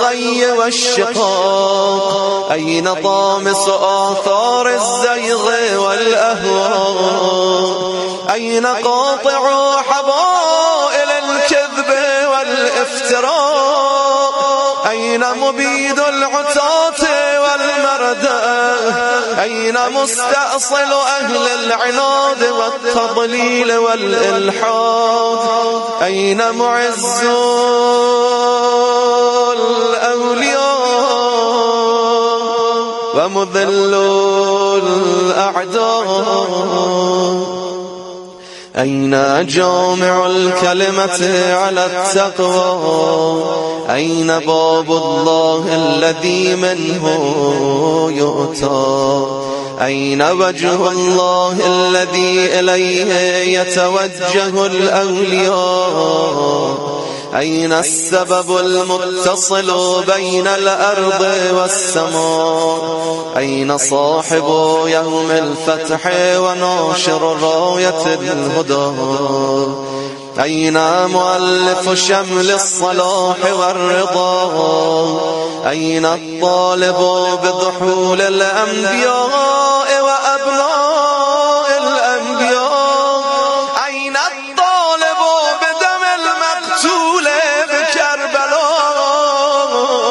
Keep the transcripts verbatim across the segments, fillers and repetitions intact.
الغي والشقاق؟ أين طامس آثار الزيغ والأهواء؟ أين قاطع حبائل الكذب والافتراء؟ أين مبيد العتاة والمردى؟ أين مستأصل أهل العناد والتضليل والإلحاد؟ أين معز الأولياء ومذل الأعداء؟ أين جامع الكلمة على التقوى؟ أين باب الله الذي منه يؤتى؟ أين وجه الله الذي إليه يتوجه الأولياء؟ أين السبب المتصل بين الأرض والسماء؟ أين صاحب يوم الفتح وناشر راية الهدى؟ أين مؤلف شمل الصلاح والرضا؟ أين الطالب بضحول الأنبياء وأبناء الأنبياء؟ أين الطالب بدم المقتول بكربلاء؟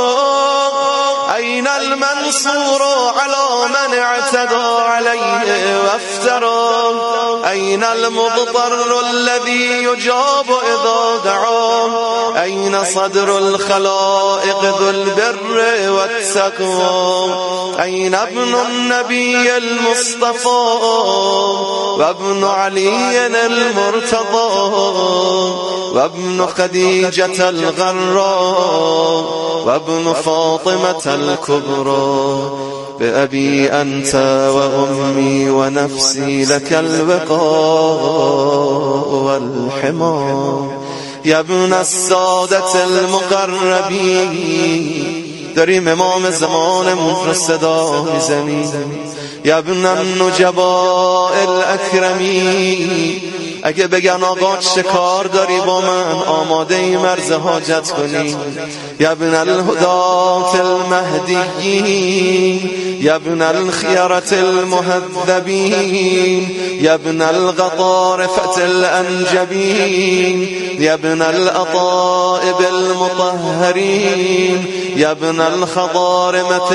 أين المنصور على من اعتدى عليه وافترى؟ أين المضطر الذي يجاب إذا دعاه؟ أين صدر الخلائق ذو البر والتقوى؟ أين ابن النبي المصطفى وابن علي المرتضى وابن خديجة الغراء وابن فاطمة الكبرى؟ بأبي أنت وأمي ونفسي لك الوقاء والحمى. يا ابن السادة المقربين، داریم امام زمانمون رو صدا میزنیم. یا ابن النجباء الاکرمین، اگه بگن آقا چه کار داری با من، آماده ای مرز حاجت کنی. یا ابن الهدات المهدیین، یا ابن الخیرة المهذبین، یا ابن الغطارفة الانجبین، یا ابن الأطائب المطهرین، یا ابن الخضارمة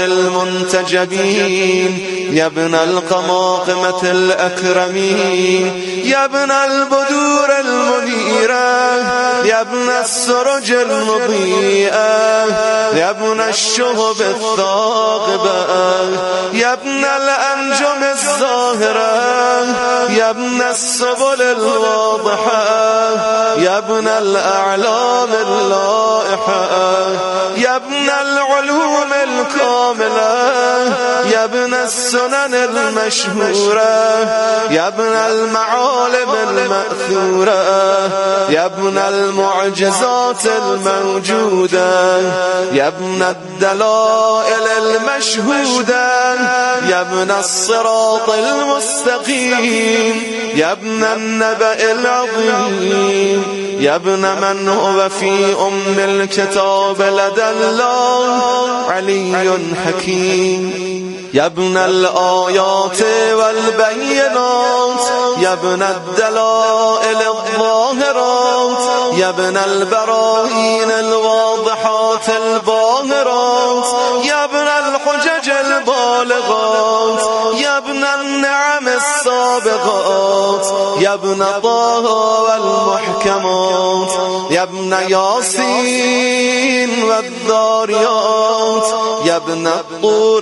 المنتجبین، یا ابن القماقمة الأكرمين، يا ابن البدور المنيرة، يا ابن السرج المضيئة، يا ابن الشهب الثاقبة، يا ابن الأنجم الزاهرة، يا ابن السبل الواضحة، يا ابن الأعلام اللائحة، يا ابن العلوم الكاملة، يا ابن السنن المشهورة، يا ابن المعالم المأثورة، يا ابن المعجزات الموجودة، يا ابن الدلائل المشهودة، يا ابن الصراط المستقيم، يا ابن النبأ العظيم، يا ابن من هو في أم الكتاب لدى الله علي حكيم، يا ابن الآيات والبينات، يا ابن الدلائل الظاهرات، يا ابن البراهين الواضحات الباهرات، يا ابن الحجج البالغات، يا ابن النعم السابقات، يا ابن طه والمحكمات، يا ابن ياسين والذاريات، يا ابن الطور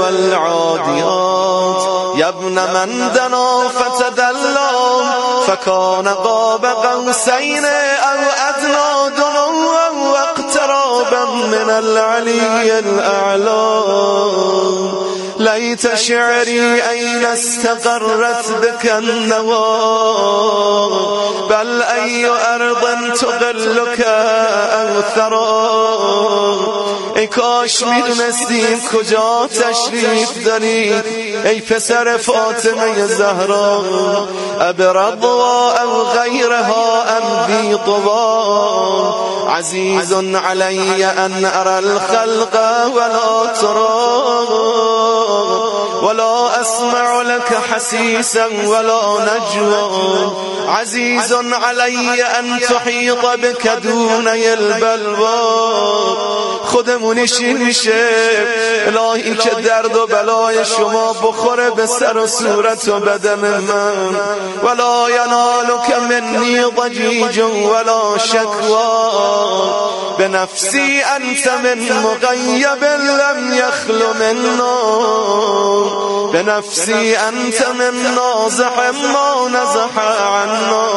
والعاديات، يا ابن من دنا فتدلى فكان قاب قوسين أو أدنى دنوا واقترابا من العلي الأعلى. ليت شعري أين استقرت بك النوى، بل أي أرض تغلك أو ثرى. ای کاش میدونستیم کجا تشریف دارید ای پسر فاطمه زهرا، أبرضوا أو غيرها أم في طوى عزيز علي أن أرى الخلق ولا ترى ولا أسمع لك حسيسا ولا نجوى عزيز علي أن تحيط بك دوني البلوى خودمونی شیر میشه الهی که درد و بلای شما بخوره به سر و صورت و بدن من ولا ینالک منی ضجیج ولا شکوا بنفسی انت من مغیب لم یخل منا بنفسی انت من نازح ما نزح عنا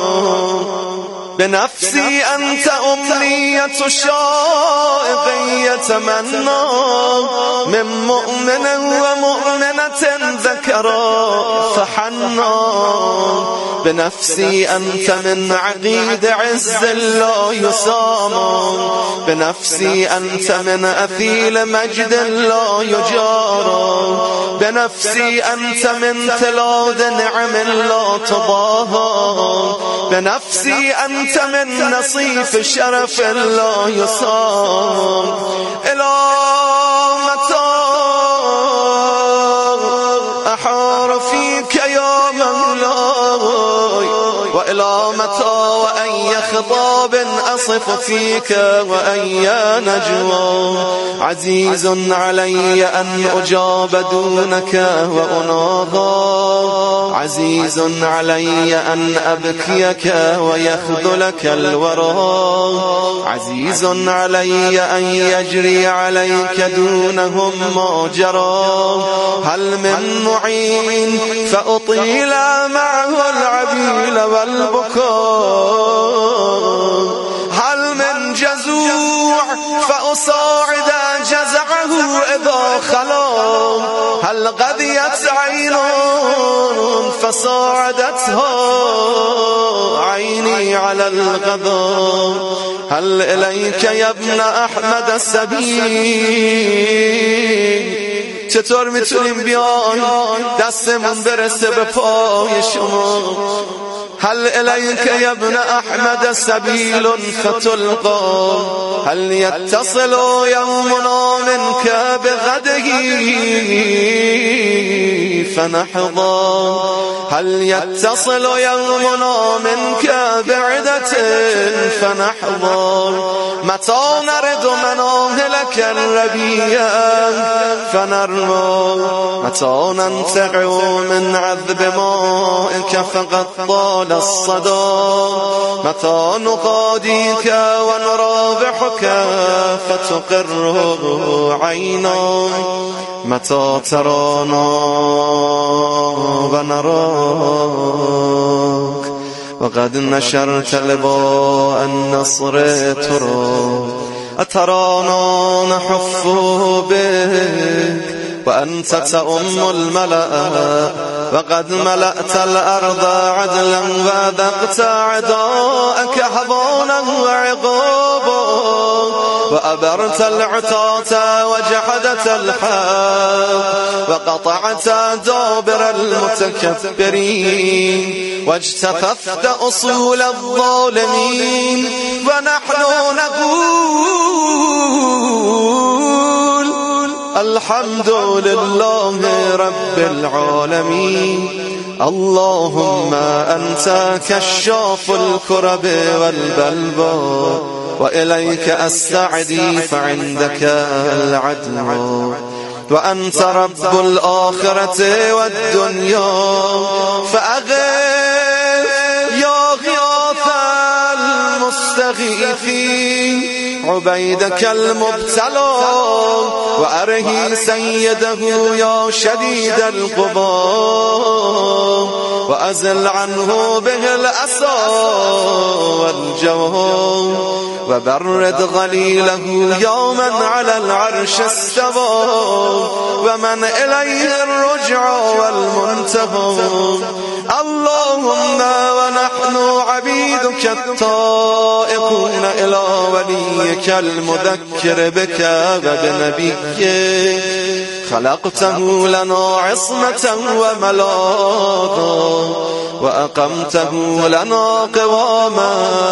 بنفسي أنت أمنية شائق يتمنى من مؤمن ومؤمنة ذكرا فحنا بنفسي أنت من عقيد عز لا يسام بنفسي أنت من أثيل مجد لا يجارى بنفسي أنت من تلاد نعم لا تضاهى بنفسي أنت أنت من نصيف شرف لا يصام إلى متى أحار فيك يا مولاي وإلى متى وأي خطاب أصف فيك وأي نجوى عزيز علي أن أجاب دونك وأناضى عزيز علي أن أبكيك ويخذلك الورى عزيز علي أن يجري عليك دونهم ما جرى هل من معين فأطيل معه العبيل والبكاء هل من جزوع فأصاعد جزعه إذا خلا هل غذيت عين فصاعدتها عيني على الغضا هل إليك يا ابن أحمد السبيل چطور میتونیم بیایم دستمون برسه به پای شما هل إليك يا ابن أحمد سبيل فتلقى هل يتصل يومنا منك بغده فنحظى هل يتصل يومنا منك بعدة فنحظى متى نرد مناهلك الربيع فنرمى متى ننتقع من عذب مائك فقد طال الصدى متى نقاديك ونرابحك فتقر عينا متى ترانا ونراك وقد نشرت لواء النصر ترى أترانا نحف بك وأنت تأم الملأ وقد ملأت الأرض عدلا وذقت عداءك حضانا وعقابا وأبرت العتاة وجحدت الحق وقطعت دابر المتكبرين واجتثثت أصول الظالمين ونحن نقول الحمد لله رب العالمين اللهم أنت كشاف الكرب والبلوى وإليك أستعدي فعندك العدل وأنت رب الآخرة والدنيا فأغث يا غياث المستغيثين عبيدك المبتلى وأرهي سيده يا شديد القضاء وأزل عنه به الأسى والجوى وبرد غليله يوما على العرش استوى ومن إليه الرجع والمنتهى اللهم ونحن نحن عبيدك الطائقون إلى وليك المذكر بك وبنبيك خلقته لنا عصمة وملاذا وأقمته لنا قواما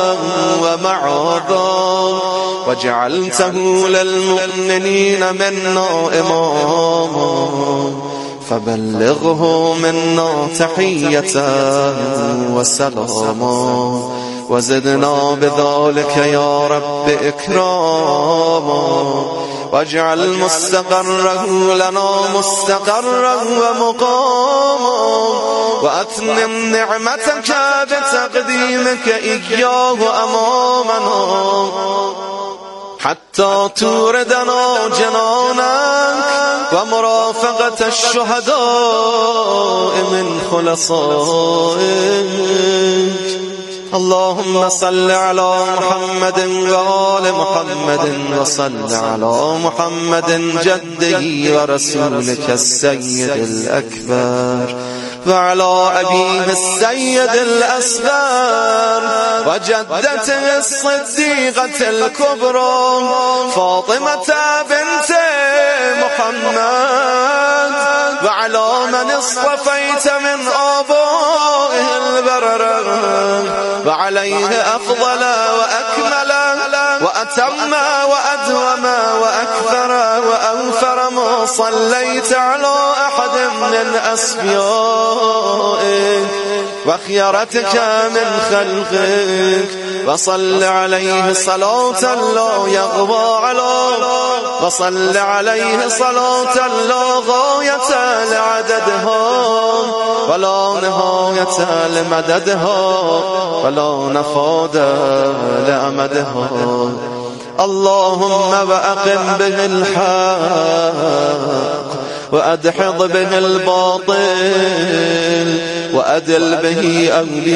ومعاذا وجعلته للمؤمنين منا إماما فبلغه منا تحية وسلاما وزدنا بذلك يا رب إكراما واجعل مستقره لنا مستقرا ومقاما وأتمم نعمتك بتقديمك إياه أمامنا حتى توردنا جنانك ومرافقة الشهداء من خلصائك. اللهم صل على محمد وآل محمد وصل على محمد جده ورسولك السيد الأكبر وعلى أبيه السيد الأصغر وجدته الصديقة الكبرى فاطمة بنت محمد وعلى من اصطفيت من آبائه البررة وعليه أفضل وأكمل وأتم وأدوم وأكثر وأوفر ما صليت على أحد من أصفيائك وخيرتك من خلقك وصل عليه صلاة لا يغضى عليه وصل عليه صلاة لا غاية لعددها ولا نهاية لمددها ولا نفاد لأمدها. اللهم وأقم به الحق وأدحض به الباطل وأدل به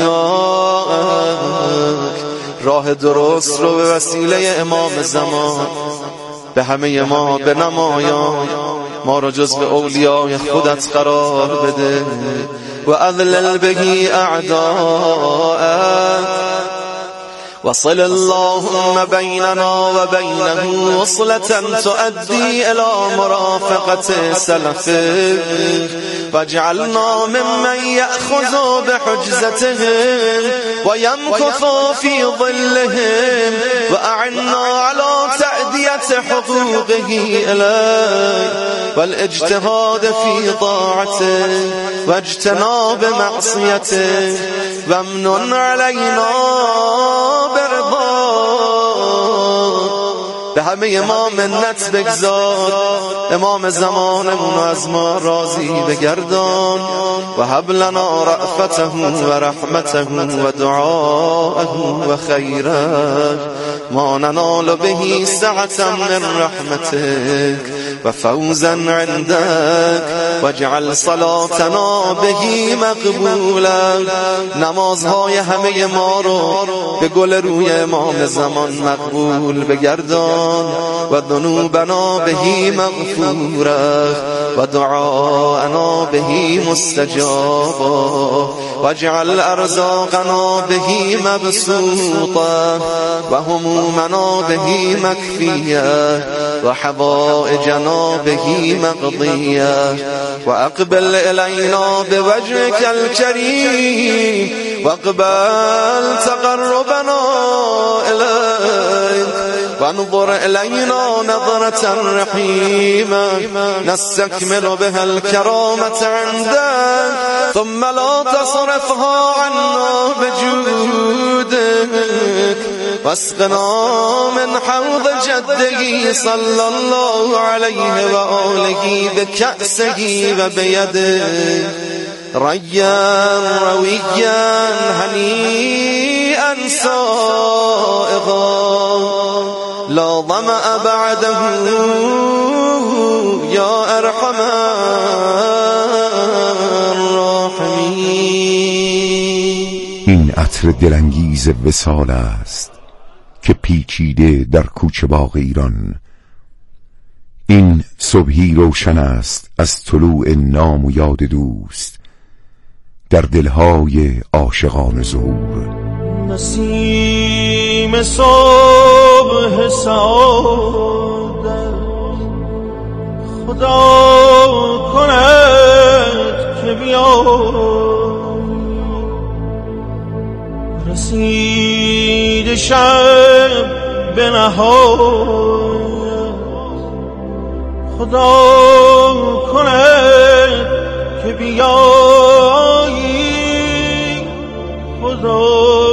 أولياءك. راه درست رو به وسیله امام زمان به همه ما بنمایان، ما را جزو اولیای خودت قرار بده و اذلل به اعداءک وصل اللهم بيننا وبينه وصلة تؤدي إلى مرافقة سلفك واجعلنا ممن يأخذ بحجزتهم ويمكث في ظلهم وأعنا على تأدية حقوقه إليه والاجتهاد في طاعته واجتناب معصيته وامنن علينا به همه ما منت بگذار، امام زمانمون از ما راضی بگردان و هب لنا رأفته و رحمته و دعاءه و خیره ما ننال به سعة من رحمتك و فوزا عندك واجعل صلاتنا به مقبولا. نمازهای همه ما رو به گل روی امام زمان مقبول بگردان و ذنوبنا به مغفوره و دعاءنا به مستجابا واجعل ارزاقنا به مبسوطه و همومنا به مكفيه و حوائجنا به مقضيه و اقبل الینا بوجهك الكريم واقبل تقربنا إليك وانظر إلينا نظرة رحيمة نستكمل بها الكرامة عندك ثم لا تصرفها عنا بجودك واسقنا من حوض جده صلى الله عليه وآله بكأسه وبيده ريا رويا هنيئا سائغا لا ظمأ بعده يا أرحم الراحمين. این عطر دلانگیز وصال است که پیچیده در کوچه باغ ایران. این صبحی روشن است از طلوع نام و یاد دوست در دلهای عاشقان ظهور. نسیم صبح سعادت خدا کند که بیای، رسید شب به نهایت خدا کند که بیایی، خدا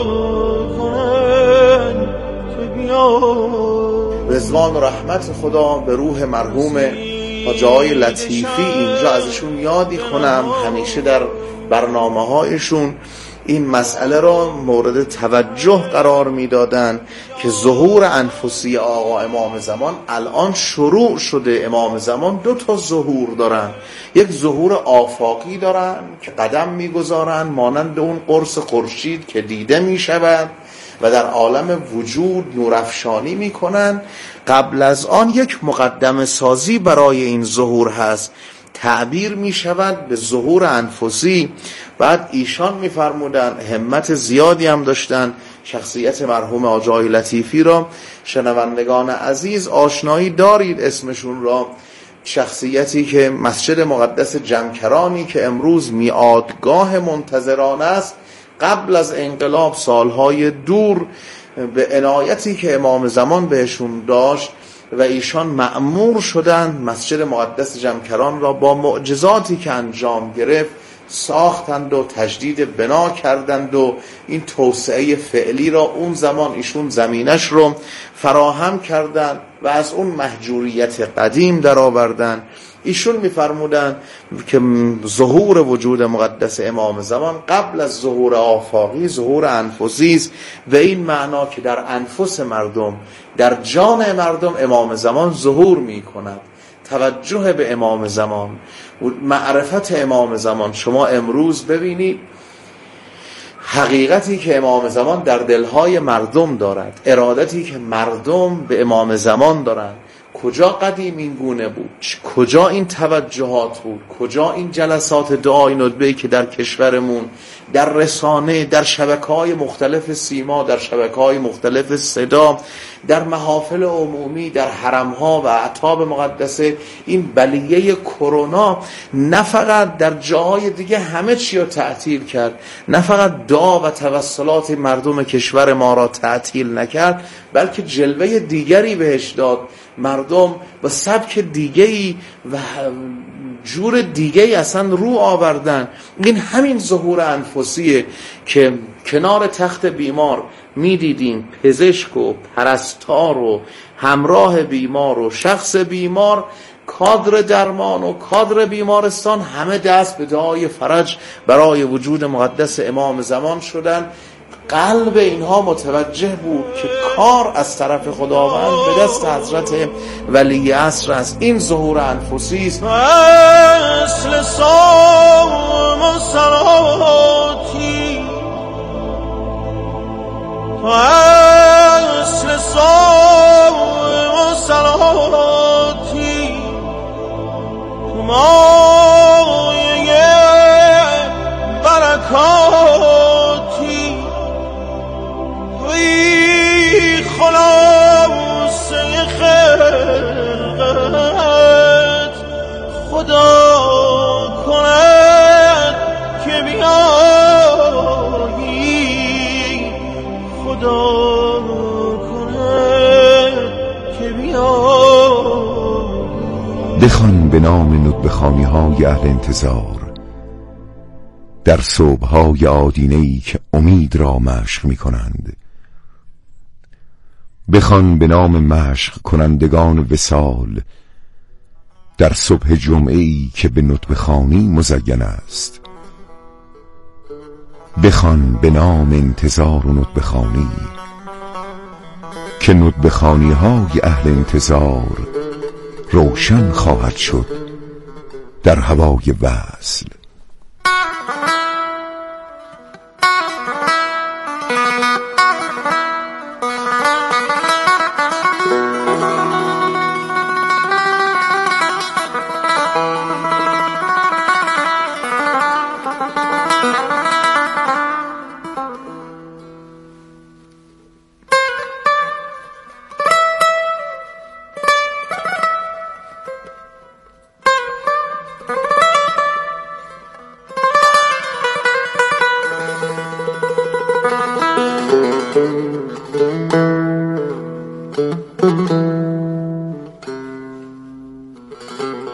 کند که بیایی. رضوان و رحمت خدا به روح مرحوم حاجی آقای لطیفی اینجا ازشون یادی کنم. همیشه در برنامه هایشون این مسئله را مورد توجه قرار میدادن که ظهور انفسی آقا امام زمان الان شروع شده. امام زمان دو تا ظهور دارن، یک ظهور آفاقی دارن که قدم میگذارن مانند اون قرص خورشید که دیده میشود و در عالم وجود نورافشانی میکنن. قبل از آن یک مقدمه سازی برای این ظهور هست، تعبیر می شود به ظهور انفسی. بعد ایشان می فرمودن، همت زیادی هم داشتن. شخصیت مرحوم حاجی آقای لطیفی را شنوندگان عزیز آشنایی دارید اسمشون را. شخصیتی که مسجد مقدس جمکرانی که امروز میعادگاه منتظران است، قبل از انقلاب سالهای دور به عنایتی که امام زمان بهشون داشت و ایشان مأمور شدند مسجد مقدس جمکران را با معجزاتی که انجام گرفت ساختند و تجدید بنا کردند و این توسعه فعلی را اون زمان ایشون زمینش رو فراهم کردند و از اون مهجوریت قدیم در آوردند. ایشون میفرمودن که ظهور وجود مقدس امام زمان قبل از ظهور آفاقی ظهور انفسی است و این معنا که در انفس مردم، در جان مردم امام زمان ظهور میکند. توجه به امام زمان، معرفت امام زمان. شما امروز ببینید حقیقتی که امام زمان در دلهای مردم دارد، ارادتی که مردم به امام زمان دارند. کجا قدیم این گونه بود؟ کجا این توجهات بود؟ کجا این جلسات دعای ندبه‌ای که در کشورمون در رسانه، در شبکه‌های مختلف سیما، در شبکه‌های مختلف صدا، در محافل عمومی، در حرم‌ها و اعتاب مقدسه، این بلیه کرونا نه فقط در جاهای دیگه همه چی رو تعطیل کرد، نه فقط دعا و توسلات مردم کشور ما را تعطیل نکرد، بلکه جلوه دیگری بهش داد. مردم با سبک دیگه‌ای و جور دیگه‌ای اصلا رو آوردن. این همین ظهور انفسیه که کنار تخت بیمار میدیدیم پزشک و پرستار و همراه بیمار و شخص بیمار، کادر درمان و کادر بیمارستان، همه دست به دعای فرج برای وجود مقدس امام زمان شدن. قلب اینها متوجه بود که کار از طرف خداوند به دست حضرت ولی عصر است. این ظهور انفسی است. اصل صوم و صلاتی، اصل صوم و صلاتی، مایه برکاتی، وی خلاصه خلقت خدا کند که بیایی، خدا کند که بیایی. بخوان به نام ندبخانی های اهل انتظار در صبح‌های آدینه‌ای که امید را مشق می کنند. بخوان به نام مشق کنندگان وصال در صبح جمعه‌ای که به ندبخانی مزین است. بخوان به نام انتظار و ندبخانی که ندبخانی های اهل انتظار روشن خواهد شد در هوای وصل.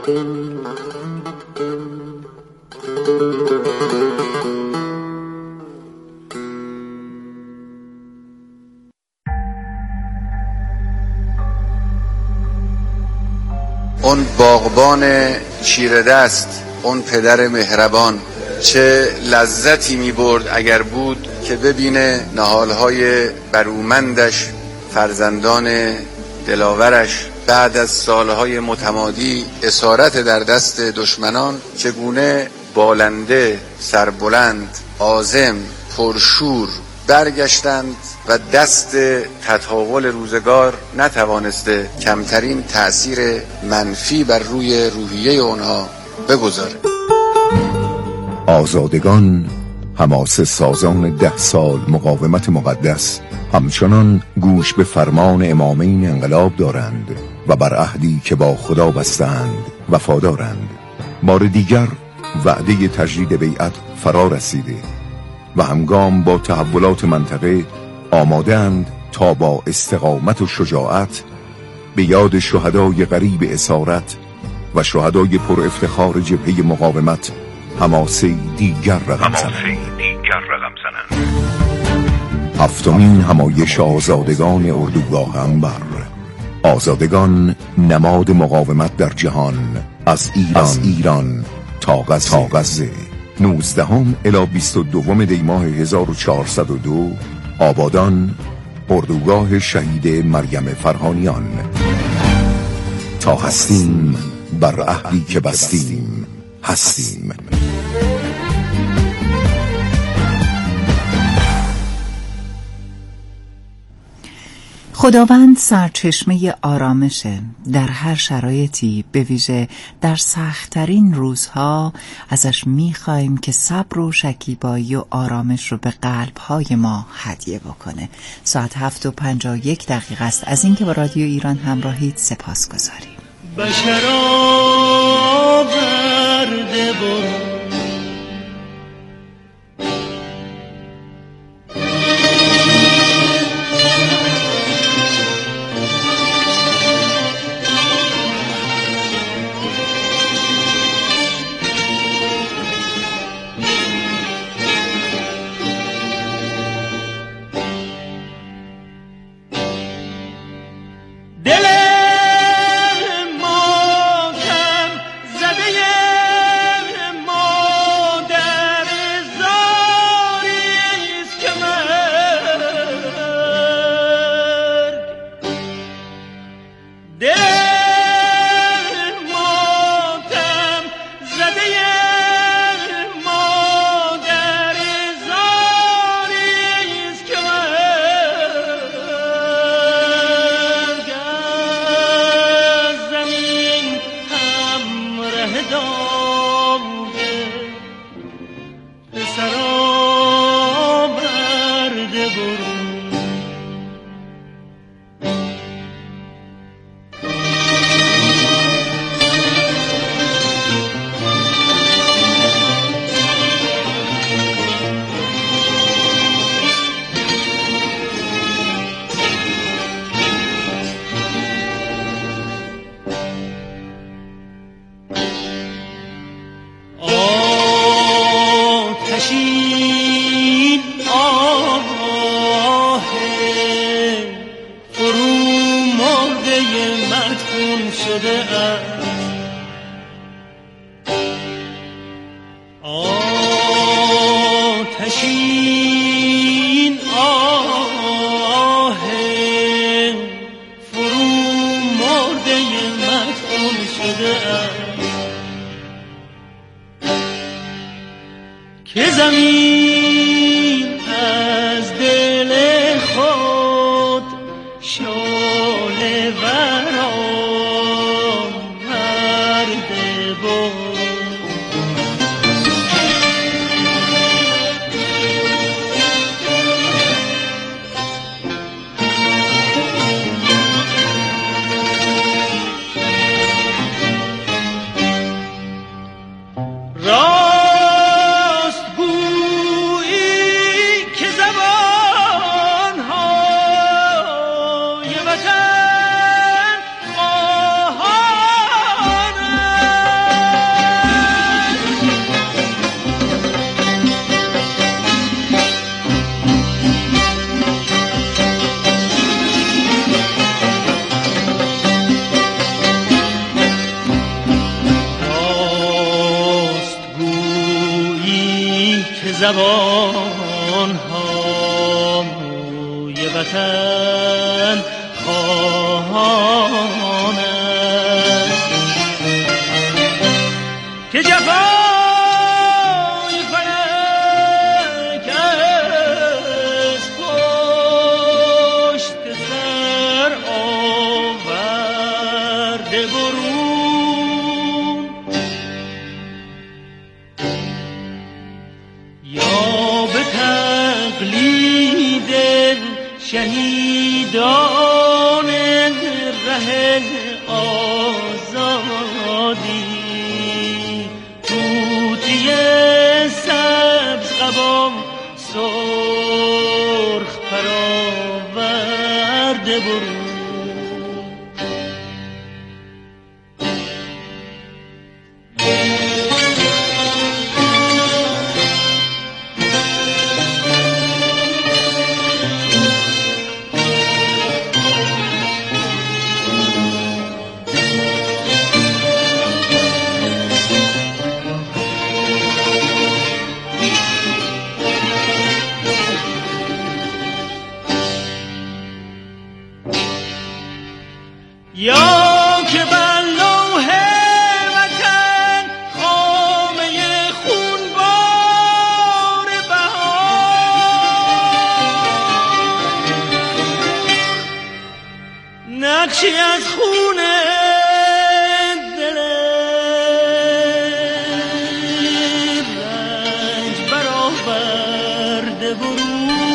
اون باغبان چیره دست، اون پدر مهربان، چه لذتی می برد اگر بود که ببینه نهالهای برومندش، فرزندان دلاورش بعد از سالهای متمادی اسارت در دست دشمنان چگونه بالنده، سربلند، عازم، پرشور برگشتند و دست تطاول روزگار نتوانسته کمترین تأثیر منفی بر روی روحیه اونها بگذاره. آزادگان، حماسه سازان ده سال مقاومت مقدس، همچنان گوش به فرمان امامین انقلاب دارند و بر عهدی که با خدا بستند وفادارند. بار دیگر وعده تجدید بیعت فرا رسیده و همگام با تحولات منطقه آماده‌اند تا با استقامت و شجاعت به یاد شهدای غریب اسارت و شهدای پر افتخار جبهه مقاومت حماسه دیگر رقم زنند. هفتمین همایش آزادگان اردوگاه انبر. آزادگان نماد مقاومت در جهان، از ایران, از ایران تا غزه. غزه. نوزدهم الی بیست و دوم دی ماه هزار و چهارصد و دو، آبادان، اردوگاه شهید مریم فرهانیان. تا هستیم بر عهدی که بستیم هستیم. خداوند سرچشمه آرامشه. در هر شرایطی، به ویژه در سخت‌ترین روزها، ازش می‌خوایم که صبر و شکیبایی و آرامش رو به قلب‌های ما هدیه بکنه. ساعت هفت و پنجاه و یک دقیقه است از اینکه با رادیو ایران همراهید. سپاسگزاریم. بشر آورده برو آتشین آه فرو مرده مدفون شده که زمین از دل خود شعله وران مرده بود. راست گو زبان های وطن خواهان است که جفای فلک از پشت سر آورده برون یا به تقلید شهیدان ره آزادی توتی سبز قبا سرخ پراورده برون یا که بر لوح وطن خامه خونبار بهار نقشی از خون دل رنج برآورده برون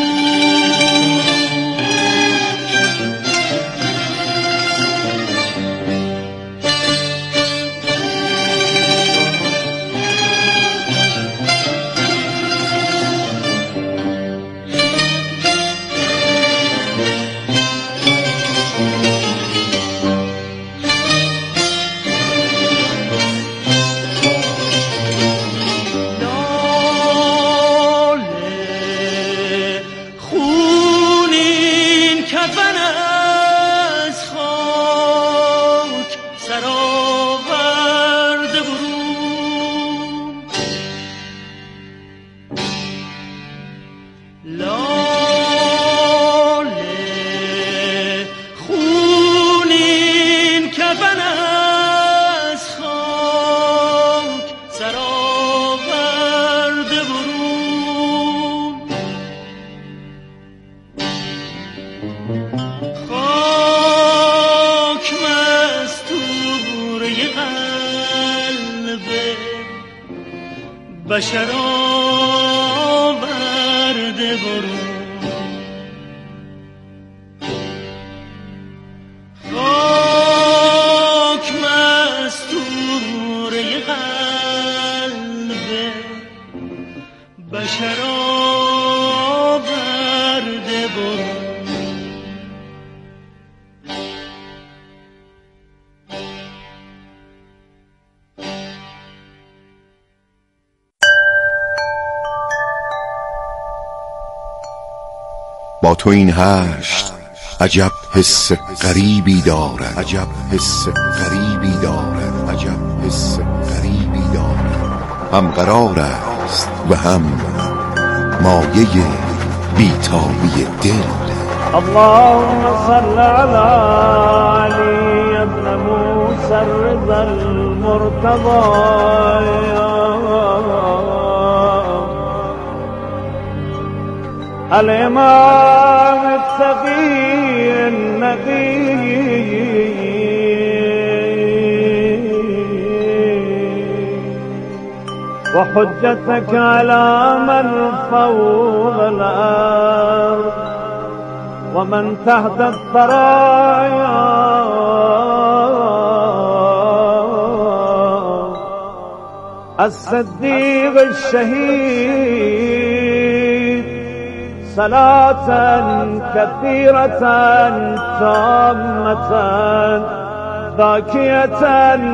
خاک مستوره قلب بشر آورده برون خاک مستوره قلب بشر آورده برون با تو این هشت عجب حس غریبی دارد عجب حس غریبی دارد عجب حس غریبی دارد هم قرار است و هم مایه بیتابی دل اللهم صل على علي ابن موسى الرضا المرتضى الإمام التقي النقي وحجتك على من فوق الأرض ومن تحت الثرايا الصديق الشهيد صلاة كثيرة تامة ذاكية